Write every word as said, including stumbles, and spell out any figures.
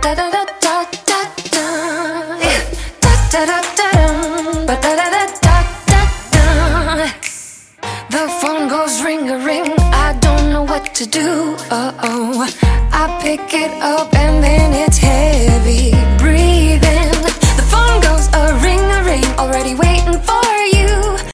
da da da da da da. Da da da da dum, ba da da da da da da. The phone goes ring a ring. I don't know what to do. Uh oh. I pick it up.